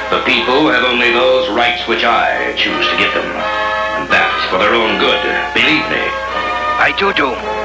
The people have only those rights which I choose to give them. And that's for their own good, believe me. I do.